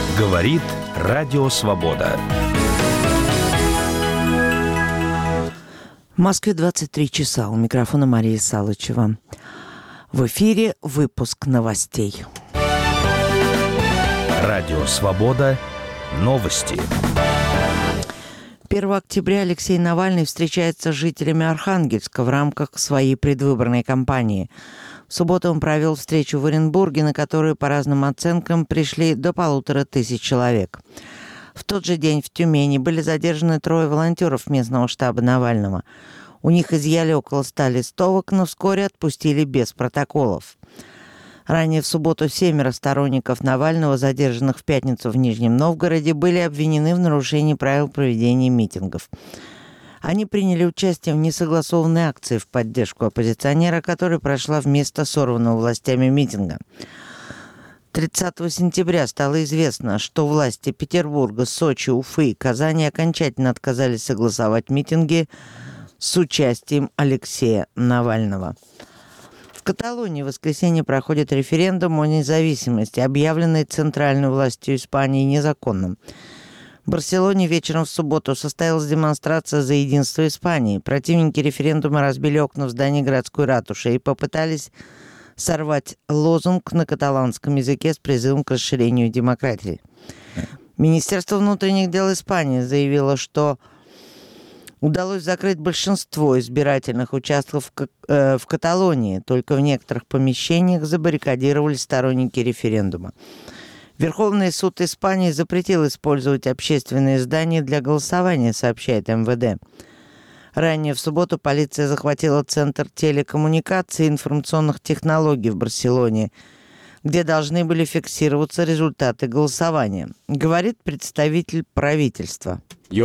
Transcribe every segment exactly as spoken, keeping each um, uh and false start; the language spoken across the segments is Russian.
Говорит Радио Свобода. В Москве двадцать три часа. У микрофона Мария Салычева. В эфире выпуск новостей. Радио Свобода. Новости. первого октября Алексей Навальный встречается с жителями Архангельска в рамках своей предвыборной кампании. В субботу он провел встречу в Оренбурге, на которую, по разным оценкам, пришли до полутора тысяч человек. В тот же день в Тюмени были задержаны трое волонтеров местного штаба Навального. У них изъяли около ста листовок, но вскоре отпустили без протоколов. Ранее в субботу семеро сторонников Навального, задержанных в пятницу в Нижнем Новгороде, были обвинены в нарушении правил проведения митингов. Они приняли участие в несогласованной акции в поддержку оппозиционера, которая прошла вместо сорванного властями митинга. тридцатого сентября стало известно, что власти Петербурга, Сочи, Уфы и Казани окончательно отказались согласовать митинги с участием Алексея Навального. В Каталонии в воскресенье проходит референдум о независимости, объявленный центральной властью Испании незаконным. В Барселоне вечером в субботу состоялась демонстрация за единство Испании. Противники референдума разбили окна в здании городской ратуши и попытались сорвать лозунг на каталанском языке с призывом к расширению демократии. Министерство внутренних дел Испании заявило, что удалось закрыть большинство избирательных участков в Каталонии. Только в некоторых помещениях забаррикадировались сторонники референдума. Верховный суд Испании запретил использовать общественные здания для голосования, сообщает эм вэ дэ. Ранее в субботу полиция захватила Центр телекоммуникаций и информационных технологий в Барселоне, где должны были фиксироваться результаты голосования, говорит представитель правительства.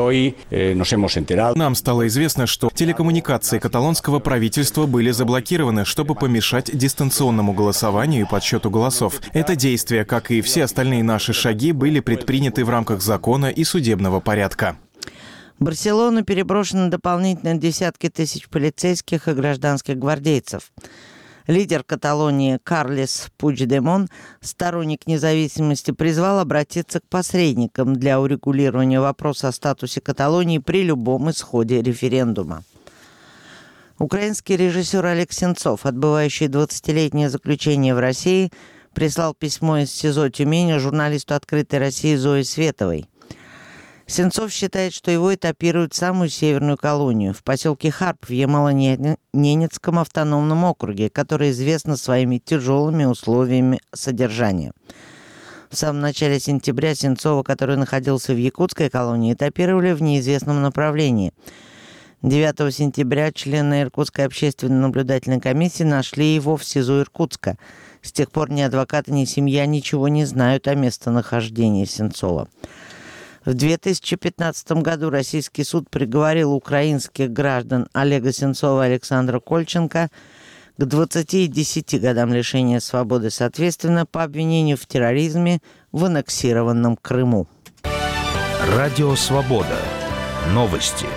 Нам стало известно, что телекоммуникации каталонского правительства были заблокированы, чтобы помешать дистанционному голосованию и подсчету голосов. Это действия, как и все остальные наши шаги, были предприняты в рамках закона и судебного порядка. В Барселону переброшены дополнительно десятки тысяч полицейских и гражданских гвардейцев. Лидер Каталонии Карлес Пучдемон, сторонник независимости, призвал обратиться к посредникам для урегулирования вопроса о статусе Каталонии при любом исходе референдума. Украинский режиссер Олег Сенцов, отбывающий двадцатилетнее заключение в России, прислал письмо из СИЗО Тюмени журналисту «Открытой России» Зое Световой. Сенцов считает, что его этапируют в самую северную колонию, в поселке Харп в Ямало-Ненецком автономном округе, который известен своими тяжелыми условиями содержания. В самом начале сентября Сенцова, который находился в якутской колонии, этапировали в неизвестном направлении. девятого сентября члены Иркутской общественной наблюдательной комиссии нашли его в СИЗО Иркутска. С тех пор ни адвокаты, ни семья ничего не знают о местонахождении Сенцова. В две тысячи пятнадцатом году российский суд приговорил украинских граждан Олега Сенцова и Александра Кольченко к двадцати и десяти годам лишения свободы, соответственно, по обвинению в терроризме в аннексированном Крыму. Радио Свобода. Новости.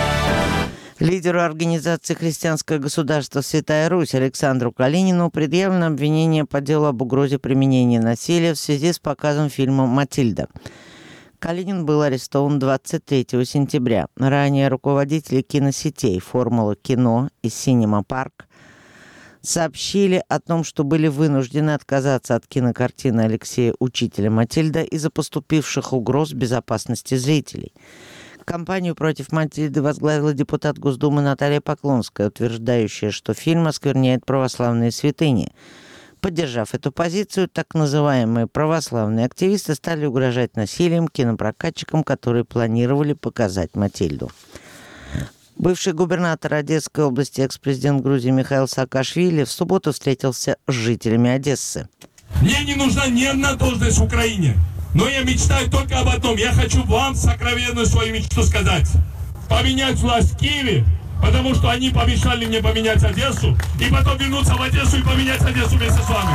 Лидеру организации «Христианское государство Святая Русь» Александру Калинину предъявлено обвинение по делу об угрозе применения насилия в связи с показом фильма «Матильда». Калинин был арестован двадцать третьего сентября. Ранее руководители киносетей «Формула кино» и «Синема Парк» сообщили о том, что были вынуждены отказаться от кинокартины Алексея Учителя «Матильда» из-за поступивших угроз безопасности зрителей. Кампанию против «Матильды» возглавила депутат Госдумы Наталья Поклонская, утверждающая, что фильм оскверняет православные святыни. Поддержав эту позицию, так называемые православные активисты стали угрожать насилием кинопрокатчикам, которые планировали показать «Матильду». Бывший губернатор Одесской области, экс-президент Грузии Михаил Саакашвили в субботу встретился с жителями Одессы. Мне не нужна ни одна должность в Украине, но я мечтаю только об одном. Я хочу вам сокровенную свою мечту сказать. Поменять власть в Киеве, потому что они помешали мне поменять Одессу, и потом вернуться в Одессу и поменять Одессу вместе с вами.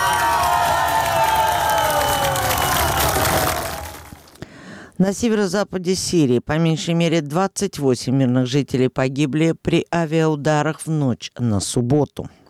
На северо-западе Сирии по меньшей мере двадцать восемь мирных жителей погибли при авиаударах в ночь на субботу.